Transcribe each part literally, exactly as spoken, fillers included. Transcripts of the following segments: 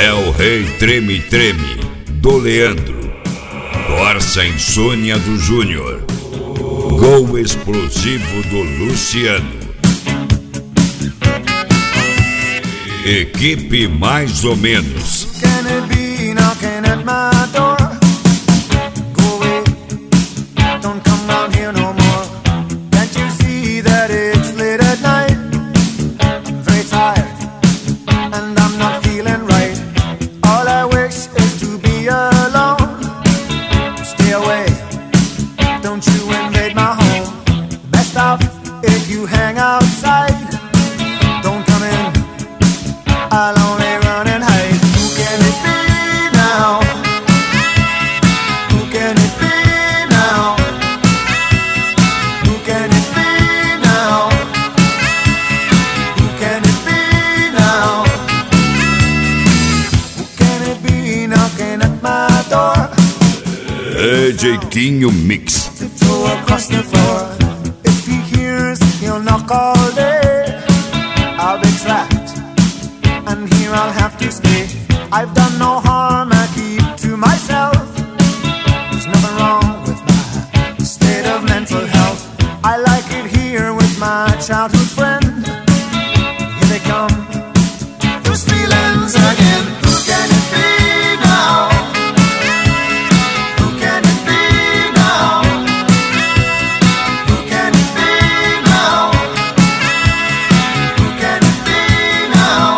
É o Rei Treme Treme, do Leandro. Torça Insônia, do Júnior. Gol Explosivo, do Luciano. Equipe Mais ou Menos. Can it be knocking at my door? Go away, don't come round here no more. Can't you see that it's late at night? I'm very tired and I'm not feeling right. All I wish is to be alone. Stay away, don't you invade my home. Best off if you hang outside. Don't come in, I'll only run and hide. Who can it be now? Who can it be now? Who can it be now? Who can it be now? Who can it be knocking at my door? É Jeitinho Mix. Tiptoe across the floor. If he hears, he'll knock all day. I'll be trapped, and here I'll have to stay. I've done no harm, I keep to myself. There's nothing wrong with my state of mental health. I like it here with my childhood friend. Here they come, those feelings again. Who can it be now? Who can it be now? Who can it be now? Who can it be now?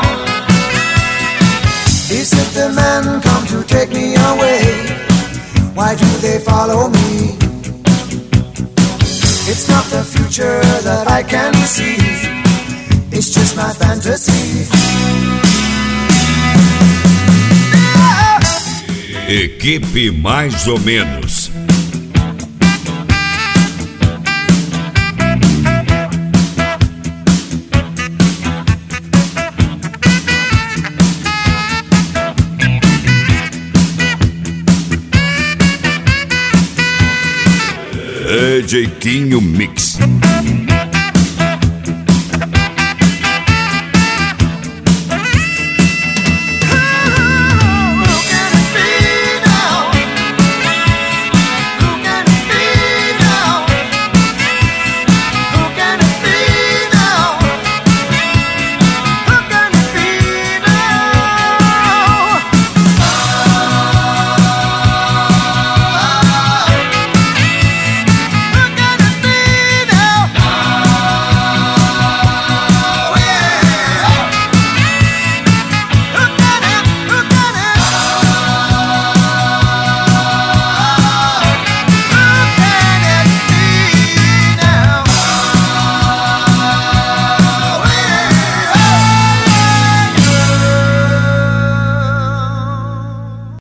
Is it the men come to take me away? Why do they follow me? It's not the future that I can see. It's just my fantasy. Equipe Mais ou Menos. É Jeitinho Mix.